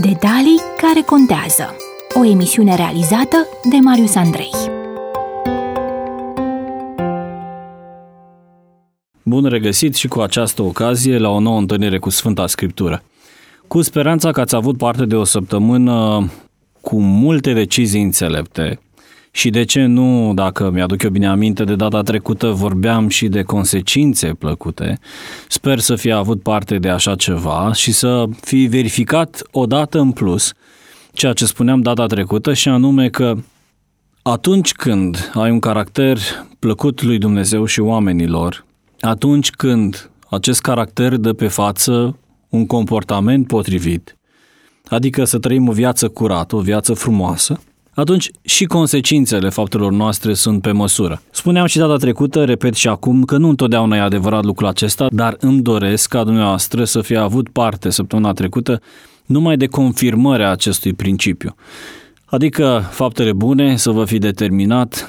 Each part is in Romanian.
Detalii care contează. O emisiune realizată de Marius Andrei. Bun regăsit și cu această ocazie la o nouă întâlnire cu Sfânta Scriptură. Cu speranța că ați avut parte de o săptămână cu multe decizii înțelepte și de ce nu, dacă mi-aduc eu bine aminte, de data trecută vorbeam și de consecințe plăcute. Sper să fi avut parte de așa ceva și să fi verificat odată în plus ceea ce spuneam data trecută, și anume că atunci când ai un caracter plăcut lui Dumnezeu și oamenilor, atunci când acest caracter dă pe față un comportament potrivit, adică să trăim o viață curată, o viață frumoasă, atunci și consecințele faptelor noastre sunt pe măsură. Spuneam și data trecută, repet și acum, că nu întotdeauna e adevărat lucrul acesta, dar îmi doresc ca dumneavoastră să fie avut parte săptămâna trecută numai de confirmarea acestui principiu. Adică faptele bune să vă fi determinat,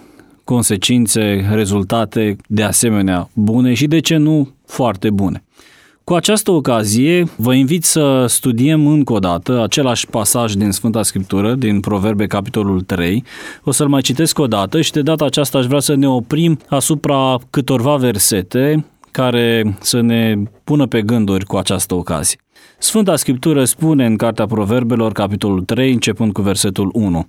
consecințe, rezultate de asemenea bune și, de ce nu, foarte bune. Cu această ocazie vă invit să studiem încă o dată același pasaj din Sfânta Scriptură, din Proverbe, capitolul 3. O să-l mai citesc o dată și de data aceasta aș vrea să ne oprim asupra câtorva versete care să ne pună pe gânduri cu această ocazie. Sfânta Scriptură spune în Cartea Proverbelor, capitolul 3, începând cu versetul 1.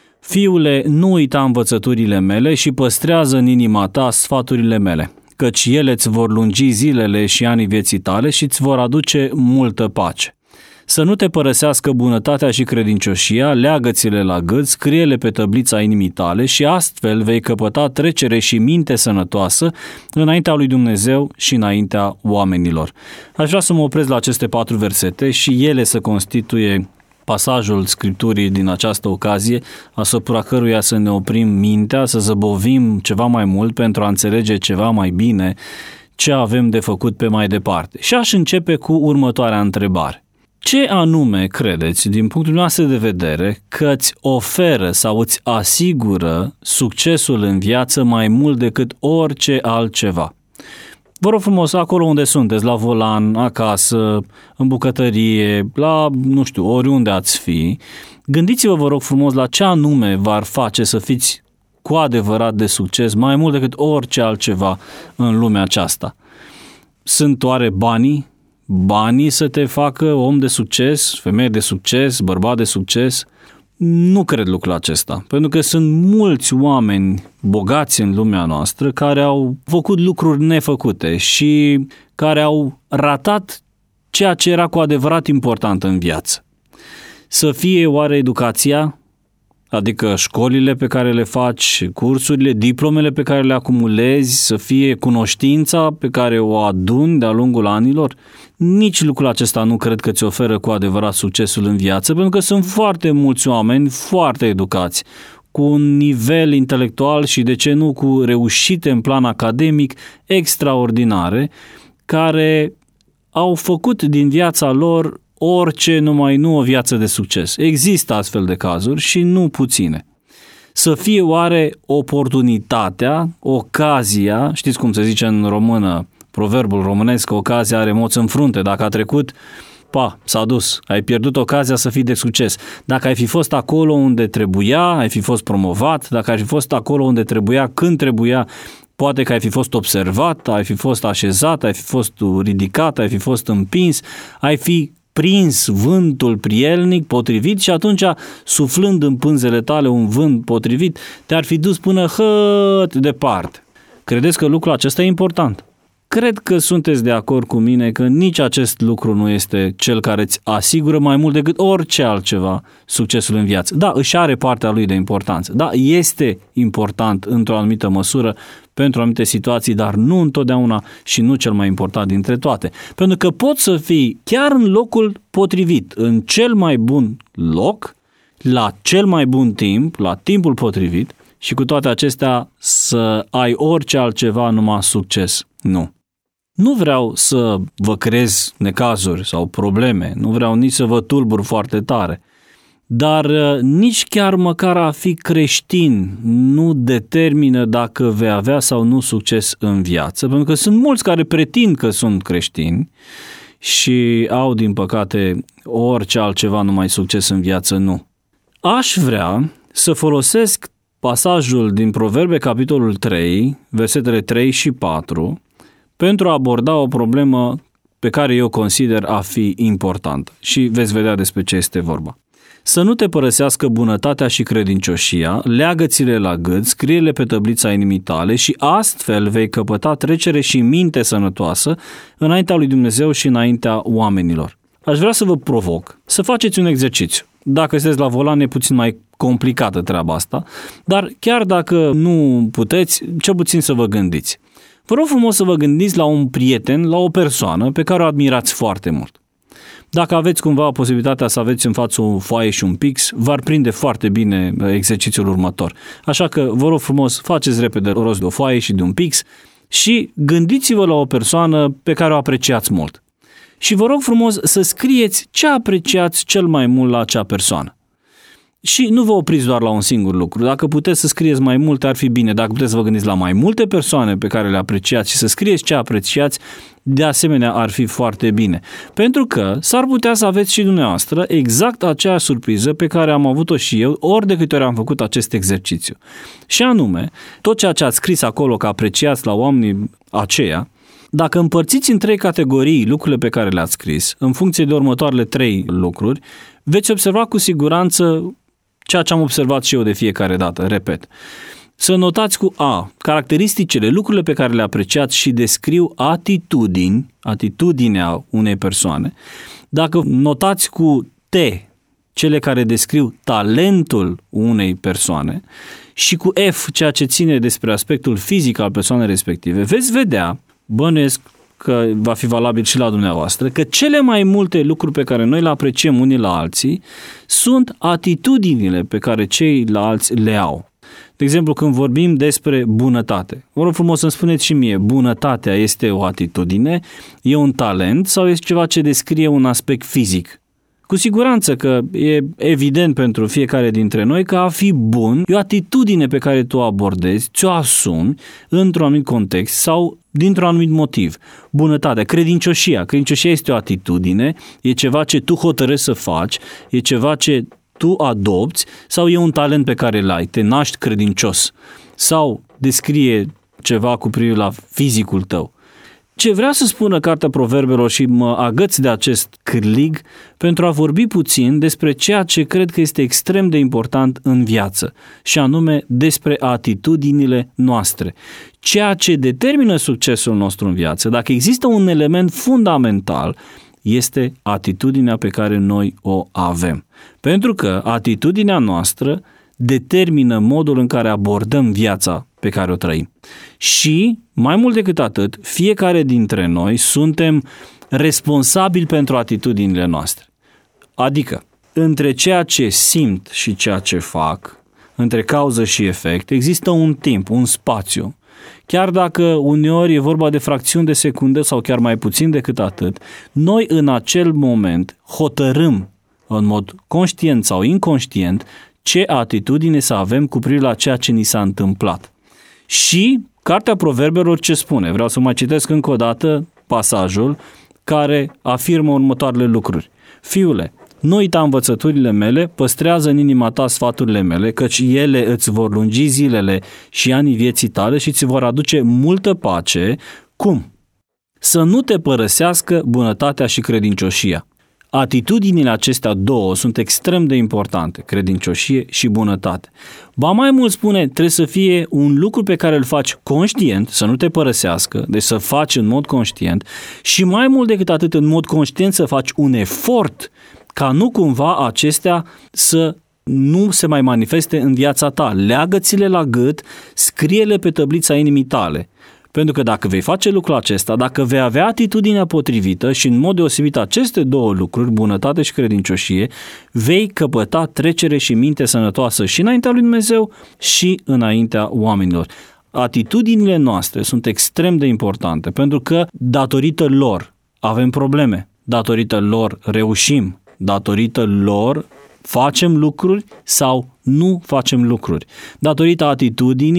Fiule, nu uita învățăturile mele și păstrează în inima ta sfaturile mele, căci ele îți vor lungi zilele și anii vieții tale și îți vor aduce multă pace. Să nu te părăsească bunătatea și credincioșia, leagă-ți-le la gât, scrie-le pe tăblița inimii tale și astfel vei căpăta trecere și minte sănătoasă înaintea lui Dumnezeu și înaintea oamenilor. Aș vrea să mă opresc la aceste 4 versete și ele să constituie pasajul Scripturii din această ocazie, asupra căruia să ne oprim mintea, să zăbovim ceva mai mult pentru a înțelege ceva mai bine ce avem de făcut pe mai departe. Și aș începe cu următoarea întrebare. Ce anume credeți, din punctul nostru de vedere, că îți oferă sau îți asigură succesul în viață mai mult decât orice altceva? Vă rog frumos, acolo unde sunteți, la volan, acasă, în bucătărie, la, oriunde ați fi, gândiți-vă, vă rog frumos, la ce anume v-ar face să fiți cu adevărat de succes, mai mult decât orice altceva în lumea aceasta. Sunt oare banii? Banii să te facă om de succes, femeie de succes, bărbat de succes? Nu cred lucrul acesta, pentru că sunt mulți oameni bogați în lumea noastră care au făcut lucruri nefăcute și care au ratat ceea ce era cu adevărat important în viață. Să fie oare educația, adică școlile pe care le faci, cursurile, diplomele pe care le acumulezi, să fie cunoștința pe care o aduni de-a lungul anilor? Nici lucrul acesta nu cred că ți oferă cu adevărat succesul în viață, pentru că sunt foarte mulți oameni foarte educați, cu un nivel intelectual și, de ce nu, cu reușite în plan academic extraordinare, care au făcut din viața lor orice, numai nu o viață de succes. Există astfel de cazuri și nu puține. Să fie oare oportunitatea, ocazia, știți cum se zice în română, proverbul românesc, că ocazia are moț în frunte, dacă a trecut, s-a dus, ai pierdut ocazia să fii de succes. Dacă ai fi fost acolo unde trebuia, ai fi fost promovat, dacă ai fi fost acolo unde trebuia, când trebuia, poate că ai fi fost observat, ai fi fost așezat, ai fi fost ridicat, ai fi fost împins, ai fi prins vântul prielnic potrivit și atunci, suflând în pânzele tale un vânt potrivit, te-ar fi dus până departe. Credeți că lucrul acesta e important? Cred că sunteți de acord cu mine că nici acest lucru nu este cel care îți asigură mai mult decât orice altceva succesul în viață. Da, își are partea lui de importanță. Da, este important într-o anumită măsură pentru anumite situații, dar nu întotdeauna și nu cel mai important dintre toate. Pentru că poți să fii chiar în locul potrivit, în cel mai bun loc, la cel mai bun timp, la timpul potrivit și cu toate acestea să ai orice altceva, numai succes. Nu. Nu vreau să vă creez necazuri sau probleme, nu vreau nici să vă tulbur foarte tare, dar nici chiar măcar a fi creștin nu determină dacă vei avea sau nu succes în viață, pentru că sunt mulți care pretind că sunt creștini și au, din păcate, orice altceva, numai succes în viață, nu. Aș vrea să folosesc pasajul din Proverbe, capitolul 3, versetele 3 și 4, pentru a aborda o problemă pe care eu consider a fi importantă. Și veți vedea despre ce este vorba. Să nu te părăsească bunătatea și credincioșia, leagă-ți-le la gât, scrie-le pe tăblița inimii tale și astfel vei căpăta trecere și minte sănătoasă înaintea lui Dumnezeu și înaintea oamenilor. Aș vrea să vă provoc să faceți un exercițiu. Dacă sunteți la volan, e puțin mai complicată treaba asta, dar chiar dacă nu puteți, cel puțin să vă gândiți. Vă rog frumos să vă gândiți la un prieten, la o persoană pe care o admirați foarte mult. Dacă aveți cumva posibilitatea să aveți în față o foaie și un pix, v-ar prinde foarte bine exercițiul următor. Așa că vă rog frumos, faceți repede rost de o foaie și de un pix și gândiți-vă la o persoană pe care o apreciați mult. Și vă rog frumos să scrieți ce apreciați cel mai mult la acea persoană. Și nu vă opriți doar la un singur lucru. Dacă puteți să scrieți mai multe, ar fi bine. Dacă puteți să vă gândiți la mai multe persoane pe care le apreciați și să scrieți ce apreciați, de asemenea ar fi foarte bine. Pentru că s-ar putea să aveți și dumneavoastră exact aceeași surpriză pe care am avut-o și eu ori de câte ori am făcut acest exercițiu. Și anume, tot ceea ce ați scris acolo că apreciați la oamenii aceia, dacă împărțiți în 3 categorii lucrurile pe care le-ați scris, în funcție de următoarele 3 lucruri, veți observa cu siguranță ceea ce am observat și eu de fiecare dată, repet. Să notați cu A, caracteristicile, lucrurile pe care le apreciați și descriu atitudinea unei persoane. Dacă notați cu T, cele care descriu talentul unei persoane și cu F, ceea ce ține despre aspectul fizic al persoanei respective, veți vedea, bănuiesc că va fi valabil și la dumneavoastră, că cele mai multe lucruri pe care noi le apreciem unii la alții sunt atitudinile pe care ceilalți le au. De exemplu, când vorbim despre bunătate, vă rog frumos să-mi spuneți și mie, bunătatea este o atitudine, e un talent sau este ceva ce descrie un aspect fizic? Cu siguranță că e evident pentru fiecare dintre noi că a fi bun e o atitudine pe care tu o abordezi, ți-o asumi într-un anumit context sau dintr-un anumit motiv. Bunătatea, credincioșia este o atitudine, e ceva ce tu hotărăști să faci, e ceva ce tu adopți sau e un talent pe care îl ai, te naști credincios sau descrie ceva cu privire la fizicul tău. Ce vrea să spună Cartea Proverbelor și mă agăț de acest cârlig pentru a vorbi puțin despre ceea ce cred că este extrem de important în viață și anume despre atitudinile noastre. Ceea ce determină succesul nostru în viață, dacă există un element fundamental, este atitudinea pe care noi o avem. Pentru că atitudinea noastră determină modul în care abordăm viața pe care o trăim. Și, mai mult decât atât, fiecare dintre noi suntem responsabili pentru atitudinile noastre. Adică, între ceea ce simt și ceea ce fac, între cauză și efect, există un timp, un spațiu. Chiar dacă uneori e vorba de fracțiuni de secundă sau chiar mai puțin decât atât, noi în acel moment hotărâm în mod conștient sau inconștient ce atitudine să avem cu privire la ceea ce ni s-a întâmplat. Și Cartea Proverbelor ce spune? Vreau să mai citesc încă o dată pasajul care afirmă următoarele lucruri. Fiule, nu uita învățăturile mele, păstrează în inima ta sfaturile mele, căci ele îți vor lungi zilele și anii vieții tale și ți vor aduce multă pace. Cum? Să nu te părăsească bunătatea și credincioșia. Atitudinile acestea două sunt extrem de importante, credincioșie și bunătate. Ba mai mult spune, trebuie să fie un lucru pe care îl faci conștient, să nu te părăsească, deci să faci în mod conștient și mai mult decât atât în mod conștient să faci un efort ca nu cumva acestea să nu se mai manifeste în viața ta. Leagă-ți-le la gât, scrie-le pe tăblița inimii tale. Pentru că dacă vei face lucrul acesta, dacă vei avea atitudinea potrivită și în mod deosebit aceste două lucruri, bunătate și credincioșie, vei căpăta trecere și minte sănătoasă și înaintea lui Dumnezeu și înaintea oamenilor. Atitudinile noastre sunt extrem de importante pentru că datorită lor avem probleme, datorită lor reușim, datorită lor facem lucruri sau nu facem lucruri. Datorită atitudinii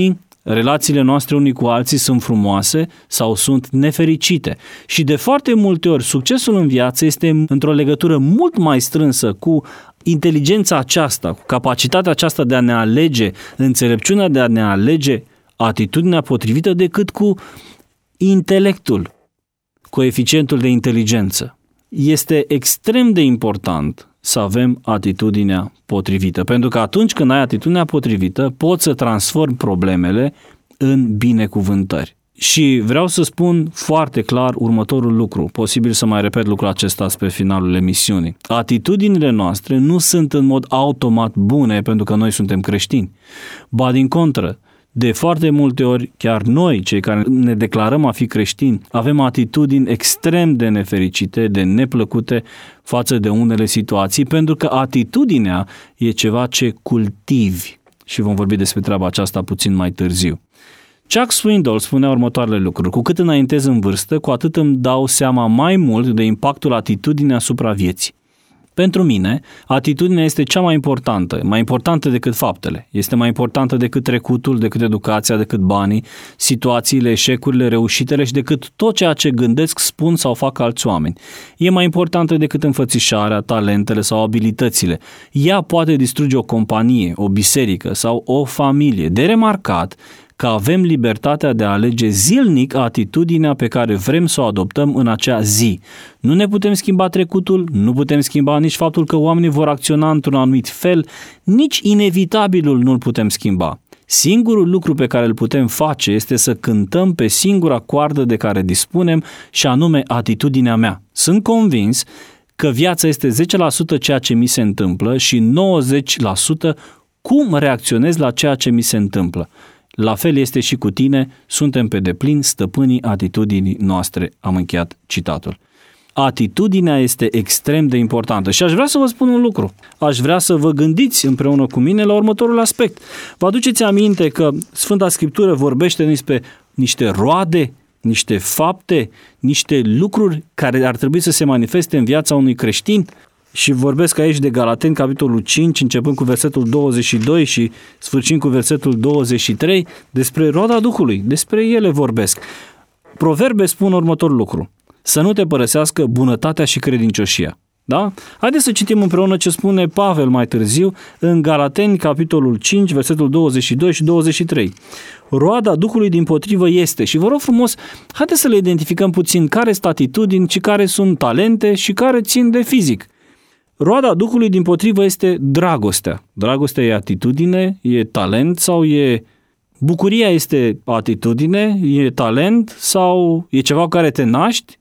Relațiile noastre unii cu alții sunt frumoase sau sunt nefericite. Și de foarte multe ori, succesul în viață este într-o legătură mult mai strânsă cu inteligența aceasta, cu capacitatea aceasta de a ne alege, înțelepciunea de a ne alege atitudinea potrivită decât cu intelectul, coeficientul de inteligență. Este extrem de important să avem atitudinea potrivită, pentru că atunci când ai atitudinea potrivită, poți să transformi problemele în binecuvântări. Și vreau să spun foarte clar următorul lucru, posibil să mai repet lucrul acesta spre finalul emisiunii. Atitudinile noastre nu sunt în mod automat bune pentru că noi suntem creștini, ba din contră, de foarte multe ori, chiar noi, cei care ne declarăm a fi creștini, avem atitudini extrem de nefericite, de neplăcute față de unele situații, pentru că atitudinea e ceva ce cultivi. Și vom vorbi despre treaba aceasta puțin mai târziu. Chuck Swindoll spunea următoarele lucruri: cu cât înaintez în vârstă, cu atât îmi dau seama mai mult de impactul atitudinii asupra vieții. Pentru mine, atitudinea este cea mai importantă decât faptele. Este mai importantă decât trecutul, decât educația, decât banii, situațiile, eșecurile, reușitele și decât tot ceea ce gândesc, spun sau fac alți oameni. E mai importantă decât înfățișarea, talentele sau abilitățile. Ea poate distruge o companie, o biserică sau o familie. De remarcat că avem libertatea de a alege zilnic atitudinea pe care vrem să o adoptăm în acea zi. Nu ne putem schimba trecutul, nu putem schimba nici faptul că oamenii vor acționa într-un anumit fel, nici inevitabilul nu-l putem schimba. Singurul lucru pe care îl putem face este să cântăm pe singura coardă de care dispunem și anume atitudinea mea. Sunt convins că viața este 10% ceea ce mi se întâmplă și 90% cum reacționez la ceea ce mi se întâmplă. La fel este și cu tine, suntem pe deplin stăpânii atitudinii noastre. Am încheiat citatul. Atitudinea este extrem de importantă și aș vrea să vă spun un lucru. Aș vrea să vă gândiți împreună cu mine la următorul aspect. Vă aduceți aminte că Sfânta Scriptură vorbește despre niște roade, niște fapte, niște lucruri care ar trebui să se manifeste în viața unui creștin? Și vorbesc aici de Galateni, capitolul 5, începând cu versetul 22 și sfârșind cu versetul 23, despre roada Duhului, despre ele vorbesc. Proverbe spun următorul lucru: să nu te părăsească bunătatea și credincioșia. Da? Haideți să citim împreună ce spune Pavel mai târziu în Galateni, capitolul 5, versetul 22 și 23. Roada Duhului dimpotrivă este, și vă rog frumos, haideți să le identificăm puțin care sunt atitudini și care sunt talente și care țin de fizic. Roada Duhului dimpotrivă este dragostea. Dragostea e atitudine, e talent sau e... Bucuria este atitudine, e talent sau e ceva cu care te naști?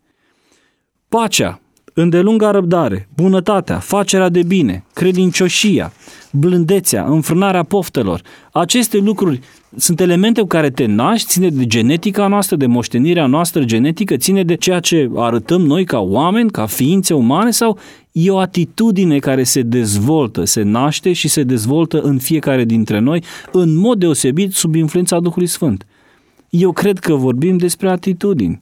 Pacea, îndelunga răbdare, bunătatea, facerea de bine, credincioșia, blândețea, înfrânarea poftelor. Aceste lucruri sunt elemente cu care te naști, ține de genetica noastră, de moștenirea noastră genetică, ține de ceea ce arătăm noi ca oameni, ca ființe umane, sau e o atitudine care se dezvoltă, se naște și se dezvoltă în fiecare dintre noi, în mod deosebit sub influența Duhului Sfânt. Eu cred că vorbim despre atitudini.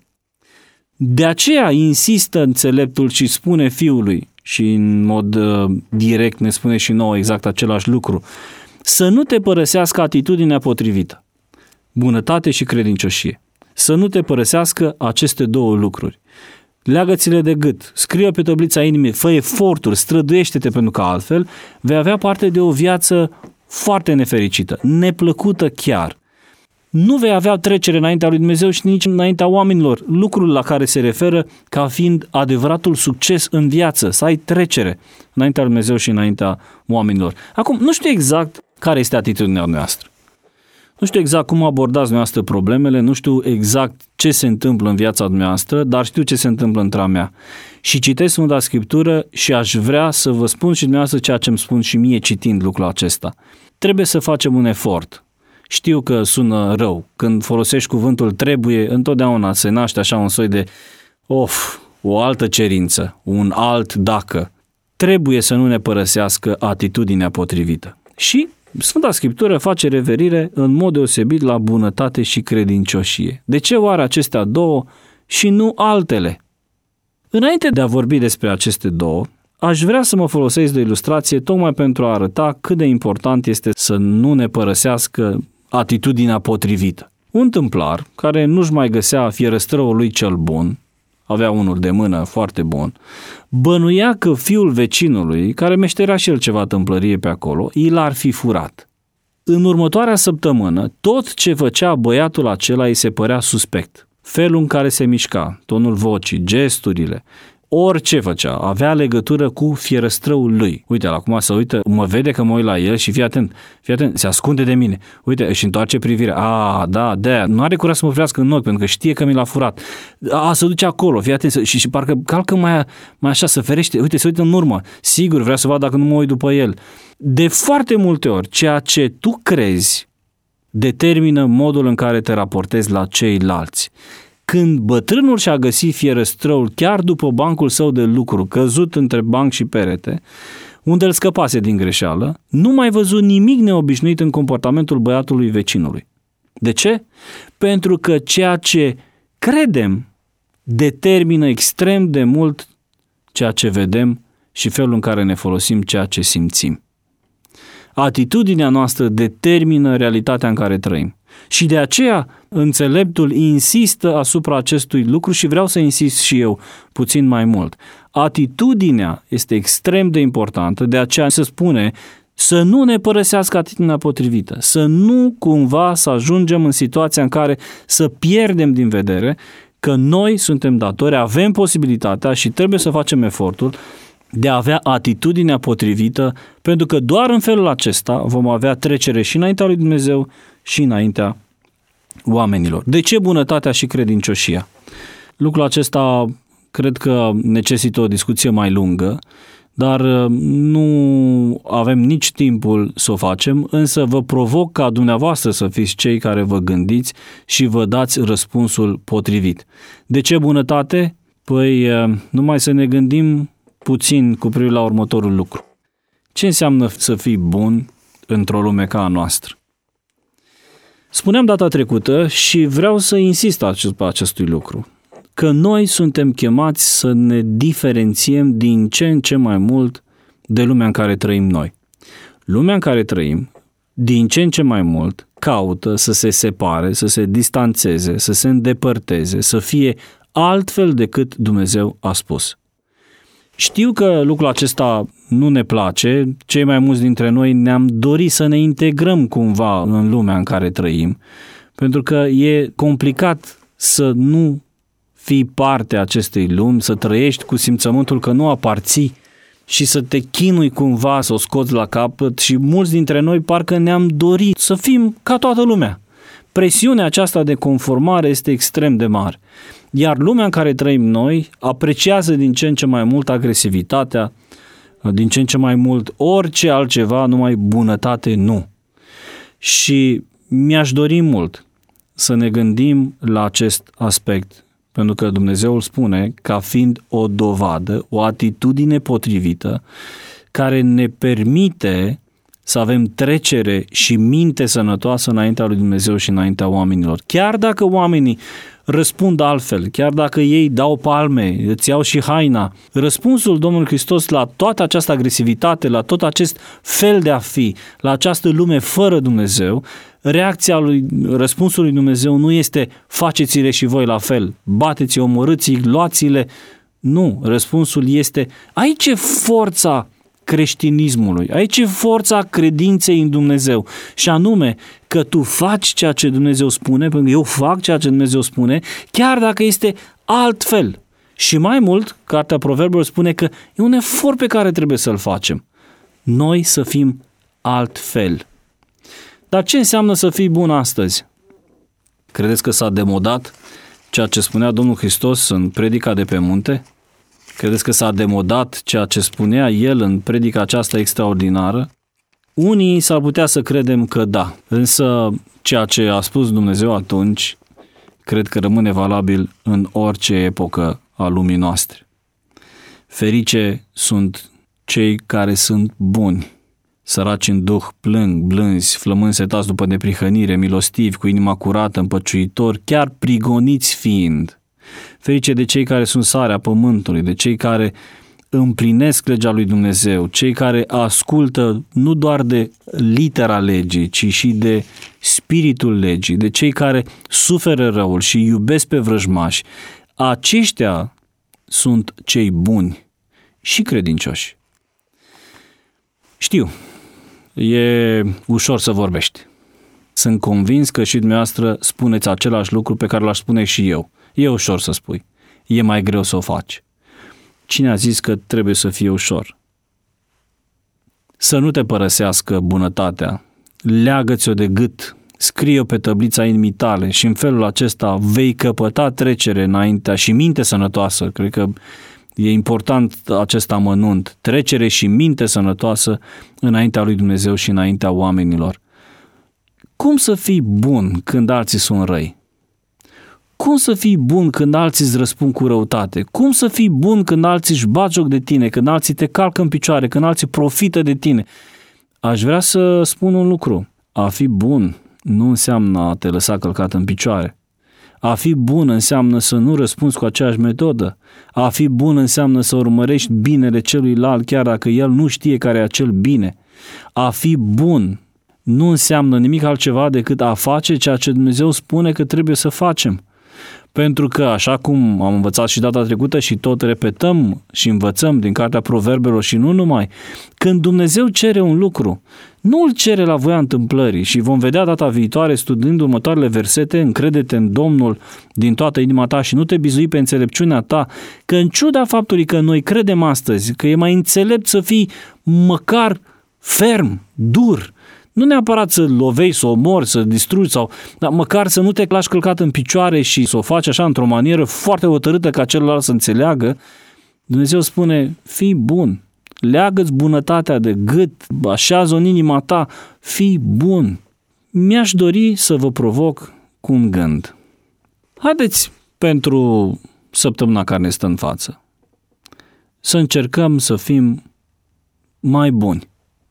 De aceea insistă înțeleptul și spune fiului, și în mod direct ne spune și nouă exact același lucru: să nu te părăsească atitudinea potrivită, bunătate și credincioșie. Să nu te părăsească aceste două lucruri. Leagă-ți-le de gât, scrie pe tăblița inimii, fă eforturi, străduiește-te, pentru că altfel vei avea parte de o viață foarte nefericită, neplăcută chiar. Nu vei avea trecere înaintea lui Dumnezeu și nici înaintea oamenilor, lucrul la care se referă ca fiind adevăratul succes în viață, să ai trecere înaintea lui Dumnezeu și înaintea oamenilor. Acum, nu știu exact care este atitudinea noastră. Nu știu exact cum abordați dumneavoastră problemele, nu știu exact ce se întâmplă în viața dumneavoastră, dar știu ce se întâmplă între a mea. Și citesc Sfânta Scriptură și aș vrea să vă spun și dumneavoastră ceea ce îmi spun și mie citind lucrul acesta. Trebuie să facem un efort. Știu că sună rău. Când folosești cuvântul trebuie, întotdeauna se naște așa un soi de o altă cerință, un alt dacă. Trebuie să nu ne părăsească atitudinea potrivită. Și Sfânta Scriptură face referire în mod deosebit la bunătate și credincioșie. De ce oare acestea două și nu altele? Înainte de a vorbi despre aceste două, aș vrea să mă folosesc de ilustrație tocmai pentru a arăta cât de important este să nu ne părăsească atitudinea potrivită. Un tâmplar care nu-și mai găsea fierăstrăul lui cel bun, avea unul de mână foarte bun, bănuia că fiul vecinului, care meșterea și el ceva tâmplărie pe acolo, i l-ar fi furat. În următoarea săptămână, tot ce făcea băiatul acela îi se părea suspect. Felul în care se mișca, tonul vocii, gesturile, orice făcea, avea legătură cu fierăstrăul lui. Uite, acum se uită, mă vede că mă uit la el și fii atent, se ascunde de mine. Uite, își întoarce privirea. Da, de-aia. Nu are curaj să mă privească în ochi, pentru că știe că mi l-a furat. Se duce acolo, fii atent, și parcă calcă mai așa, să ferește. Uite, se uită în urmă. Sigur, vrea să vadă dacă nu mă uit după el. De foarte multe ori, ceea ce tu crezi determină modul în care te raportezi la ceilalți. Când bătrânul și-a găsit fierăstrăul chiar după bancul său de lucru, căzut între banc și perete, unde îl scăpase din greșeală, nu mai văzut nimic neobișnuit în comportamentul băiatului vecinului. De ce? Pentru că ceea ce credem determină extrem de mult ceea ce vedem și felul în care ne folosim ceea ce simțim. Atitudinea noastră determină realitatea în care trăim. Și de aceea înțeleptul insistă asupra acestui lucru și vreau să insist și eu puțin mai mult. Atitudinea este extrem de importantă, de aceea se spune să nu ne părăsească atitudinea potrivită, să nu cumva să ajungem în situația în care să pierdem din vedere că noi suntem datori, avem posibilitatea și trebuie să facem efortul de a avea atitudinea potrivită, pentru că doar în felul acesta vom avea trecere și înaintea lui Dumnezeu și înaintea oamenilor. De ce bunătatea și credincioșia? Lucrul acesta cred că necesită o discuție mai lungă, dar nu avem nici timpul să o facem, însă vă provoc ca dumneavoastră să fiți cei care vă gândiți și vă dați răspunsul potrivit. De ce bunătate? Păi numai să ne gândim puțin cu privire la următorul lucru. Ce înseamnă să fii bun într-o lume ca a noastră? Spuneam data trecută și vreau să insist pe acestui lucru, că noi suntem chemați să ne diferențiem din ce în ce mai mult de lumea în care trăim noi. Lumea în care trăim, din ce în ce mai mult, caută să se separe, să se distanțeze, să se îndepărteze, să fie altfel decât Dumnezeu a spus. Știu că lucrul acesta nu ne place, cei mai mulți dintre noi ne-am dorit să ne integrăm cumva în lumea în care trăim, pentru că e complicat să nu fii parte a acestei lumi, să trăiești cu simțământul că nu aparții și să te chinui cumva să o scoți la capăt și mulți dintre noi parcă ne-am dorit să fim ca toată lumea. Presiunea aceasta de conformare este extrem de mare. Iar lumea în care trăim noi apreciază din ce în ce mai mult agresivitatea, din ce în ce mai mult orice altceva, numai bunătate nu. Și mi-aș dori mult să ne gândim la acest aspect, pentru că Dumnezeu îl spune ca fiind o dovadă, o atitudine potrivită care ne permite să avem trecere și minte sănătoasă înaintea lui Dumnezeu și înaintea oamenilor. Chiar dacă oamenii răspund altfel, chiar dacă ei dau palme, îți iau și haina, răspunsul Domnului Hristos la toată această agresivitate, la tot acest fel de a fi, la această lume fără Dumnezeu, răspunsul lui Dumnezeu nu este faceți-le și voi la fel, bateți-i, omorâți-i, luați-le. Nu, răspunsul este aici e forța creștinismului, aici e forța credinței în Dumnezeu și anume că tu faci ceea ce Dumnezeu spune, pentru că eu fac ceea ce Dumnezeu spune, chiar dacă este altfel. Și mai mult, Cartea Proverbelor spune că e un efort pe care trebuie să-l facem. Noi să fim altfel. Dar ce înseamnă să fii bun astăzi? Credeți că s-a demodat ceea ce spunea Domnul Hristos în predica de pe munte? Credeți că s-a demodat ceea ce spunea El în predica aceasta extraordinară? Unii s-ar putea să credem că da, însă ceea ce a spus Dumnezeu atunci, cred că rămâne valabil în orice epocă a lumii noastre. Ferice sunt cei care sunt buni, săraci în duh, plâng, blânzi, flămând setați după neprihănire, milostivi, cu inima curată, împăciuitori, chiar prigoniți fiind. Ferice de cei care sunt sarea pământului, de cei care împlinesc legea lui Dumnezeu, cei care ascultă nu doar de litera legii, ci și de spiritul legii, de cei care suferă răul și iubesc pe vrăjmași, aceștia sunt cei buni și credincioși. Știu, e ușor să vorbești. Sunt convins că și dumneavoastră spuneți același lucru pe care l-aș spune și eu. E ușor să spui. E mai greu să o faci. Cine a zis că trebuie să fie ușor? Să nu te părăsească bunătatea. Leagă-ți-o de gât, scrie-o pe tăblița inimii tale și în felul acesta vei căpăta trecere înaintea și minte sănătoasă. Cred că e important acest amănunt. Trecere și minte sănătoasă înaintea lui Dumnezeu și înaintea oamenilor. Cum să fii bun când alții sunt răi? Cum să fii bun când alții îți răspund cu răutate? Cum să fii bun când alții își bat joc de tine, când alții te calcă în picioare, când alții profită de tine? Aș vrea să spun un lucru. A fi bun nu înseamnă a te lăsa călcat în picioare. A fi bun înseamnă să nu răspunzi cu aceeași metodă. A fi bun înseamnă să urmărești binele celuilalt chiar dacă el nu știe care e acel bine. A fi bun nu înseamnă nimic altceva decât a face ceea ce Dumnezeu spune că trebuie să facem. Pentru că, așa cum am învățat și data trecută și tot repetăm și învățăm din Cartea Proverbelor și nu numai, când Dumnezeu cere un lucru, nu îl cere la voia întâmplării și vom vedea data viitoare studiind următoarele versete, încrede-te în Domnul din toată inima ta și nu te bizui pe înțelepciunea ta, că în ciuda faptului că noi credem astăzi că e mai înțelept să fii măcar ferm, dur, nu neapărat să lovești, să omori, să distrugi, dar măcar să nu te lași călcat în picioare și să o faci așa într-o manieră foarte hotărâtă ca celălalt să înțeleagă. Dumnezeu spune, fii bun, leagă-ți bunătatea de gât, așează-o în inima ta, fii bun. Mi-aș dori să vă provoc cu un gând. Haideți pentru săptămâna care ne stă în față să încercăm să fim mai buni.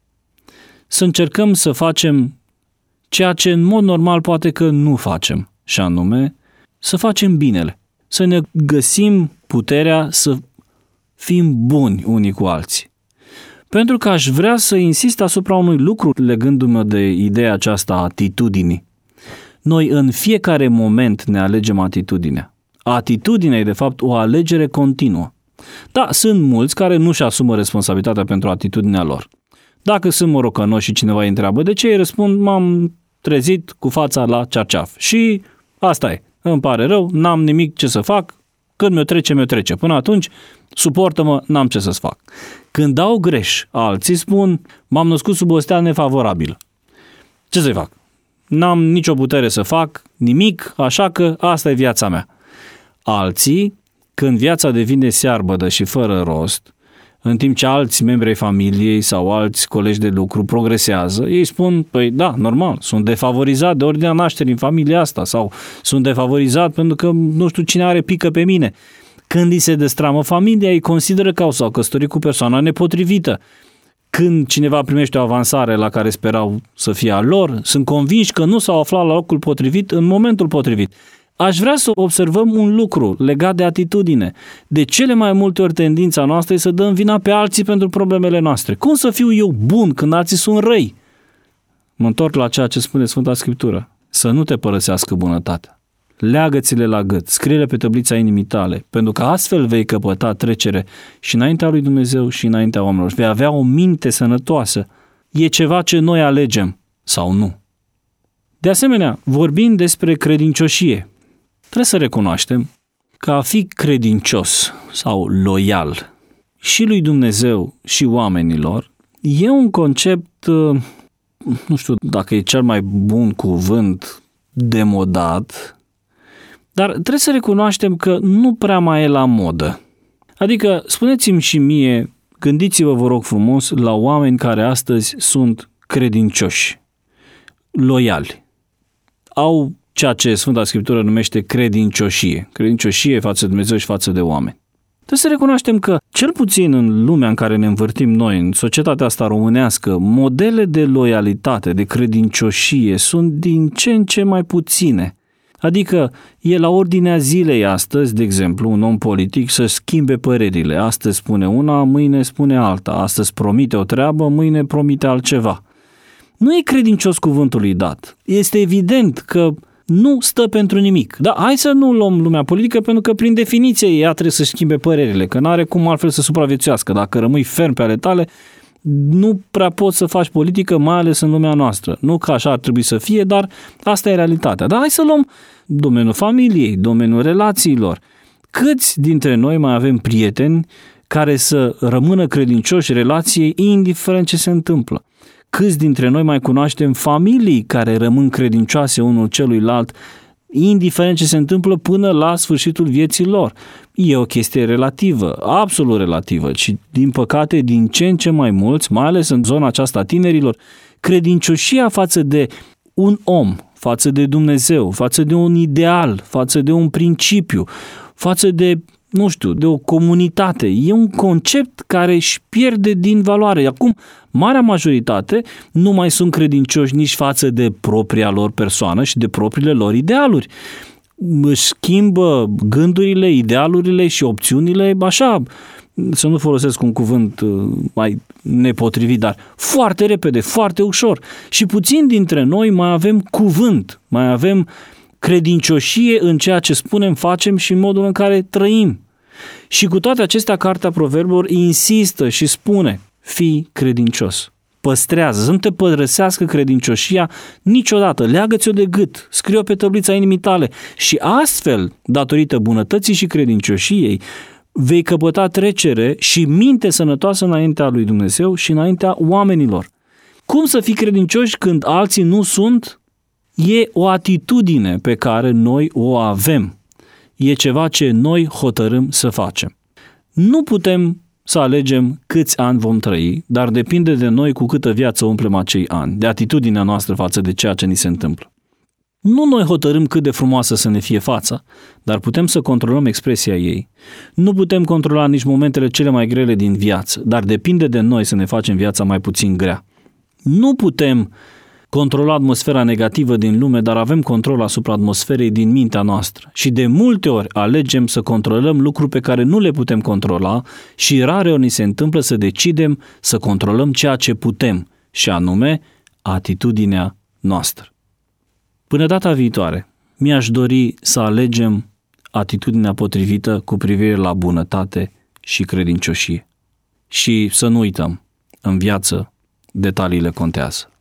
Să încercăm să facem ceea ce în mod normal poate că nu facem, și anume să facem binele, să ne găsim puterea să fim buni unii cu alții. Pentru că aș vrea să insist asupra unui lucru legându-mă de ideea aceasta a atitudinii. Noi în fiecare moment ne alegem atitudinea. Atitudinea e de fapt o alegere continuă. Da, sunt mulți care nu-și asumă responsabilitatea pentru atitudinea lor. Dacă sunt morocănoși și cineva îi întreabă de ce, îi răspund, m-am trezit cu fața la cearceaf. Și asta e, îmi pare rău, n-am nimic ce să fac, când mi-o trece, mi-o trece. Până atunci, suportă-mă, n-am ce să-ți fac. Când dau greș, alții spun, m-am născut sub o stea nefavorabilă. Ce să-i fac? N-am nicio putere să fac nimic, așa că asta e viața mea. Alții, când viața devine searbădă și fără rost, în timp ce alți membri ai familiei sau alți colegi de lucru progresează, ei spun, păi da, normal, sunt defavorizat de ordinea nașterii în familia asta sau sunt defavorizat pentru că nu știu cine are pică pe mine. Când îi se destramă familia, ei consideră că s-au căsătorit cu persoana nepotrivită. Când cineva primește o avansare la care sperau să fie a lor, sunt convinși că nu s-au aflat la locul potrivit în momentul potrivit. Aș vrea să observăm un lucru legat de atitudine. De cele mai multe ori tendința noastră e să dăm vina pe alții pentru problemele noastre. Cum să fiu eu bun când alții sunt răi? Mă întorc la ceea ce spune Sfânta Scriptură. Să nu te părăsească bunătatea. Leagă-ți-le la gât, scrie-le pe tăblița inimii tale, pentru că astfel vei căpăta trecere și înaintea lui Dumnezeu și înaintea oamenilor. Vei avea o minte sănătoasă. E ceva ce noi alegem sau nu. De asemenea, vorbind despre credincioșie, trebuie să recunoaștem că a fi credincios sau loial și lui Dumnezeu și oamenilor e un concept, nu știu dacă e cel mai bun cuvânt, demodat, dar trebuie să recunoaștem că nu prea mai e la modă. Adică, spuneți-mi și mie, gândiți-vă, vă rog frumos, la oameni care astăzi sunt credincioși, loiali, au ceea ce Sfânta Scriptură numește credincioșie. Credincioșie față de Dumnezeu și față de oameni. Trebuie să recunoaștem că, cel puțin în lumea în care ne învârtim noi, în societatea asta românească, modele de loialitate, de credincioșie sunt din ce în ce mai puține. Adică e la ordinea zilei astăzi, de exemplu, un om politic să schimbe părerile. Astăzi spune una, mâine spune alta. Astăzi promite o treabă, mâine promite altceva. Nu e credincios cuvântului dat. Este evident că nu stă pentru nimic. Dar hai să nu luăm lumea politică, pentru că prin definiție ea trebuie să schimbe părerile, că n-are cum altfel să supraviețuiască. Dacă rămâi ferm pe ale tale, nu prea poți să faci politică, mai ales în lumea noastră. Nu că așa ar trebui să fie, dar asta e realitatea. Dar hai să luăm domeniul familiei, domeniul relațiilor. Câți dintre noi mai avem prieteni care să rămână credincioși relației indiferent ce se întâmplă? Câți dintre noi mai cunoaștem familii care rămân credincioase unul celuilalt indiferent ce se întâmplă până la sfârșitul vieții lor? E o chestie relativă, absolut relativă, și din păcate din ce în ce mai mulți, mai ales în zona aceasta a tinerilor, credincioșia față de un om, față de Dumnezeu, față de un ideal, față de un principiu, față de, nu știu, de o comunitate, e un concept care își pierde din valoare. Acum, marea majoritate nu mai sunt credincioși nici față de propria lor persoană și de propriile lor idealuri. Își schimbă gândurile, idealurile și opțiunile, așa, să nu folosesc un cuvânt mai nepotrivit, dar foarte repede, foarte ușor. Și puțini dintre noi mai avem cuvânt, mai avem credincioșie în ceea ce spunem, facem și în modul în care trăim. Și cu toate acestea, Cartea Proverbelor insistă și spune: fii credincios, păstrează, să nu te părăsească credincioșia niciodată, leagă-ți-o de gât, scrie-o pe tăblița inimii tale și astfel, datorită bunătății și credincioșiei, vei căpăta trecere și minte sănătoasă înaintea lui Dumnezeu și înaintea oamenilor. Cum să fii credincioși când alții nu sunt? E o atitudine pe care noi o avem. E ceva ce noi hotărâm să facem. Nu putem să alegem câți ani vom trăi, dar depinde de noi cu câtă viață umplem acei ani, de atitudinea noastră față de ceea ce ni se întâmplă. Nu noi hotărâm cât de frumoasă să ne fie fața, dar putem să controlăm expresia ei. Nu putem controla nici momentele cele mai grele din viață, dar depinde de noi să ne facem viața mai puțin grea. Nu putem controla atmosfera negativă din lume, dar avem control asupra atmosferei din mintea noastră. Și de multe ori alegem să controlăm lucruri pe care nu le putem controla și rareori ni se întâmplă să decidem să controlăm ceea ce putem, și anume atitudinea noastră. Până data viitoare, mi-aș dori să alegem atitudinea potrivită cu privire la bunătate și credincioșie. Și să nu uităm, în viață detaliile contează.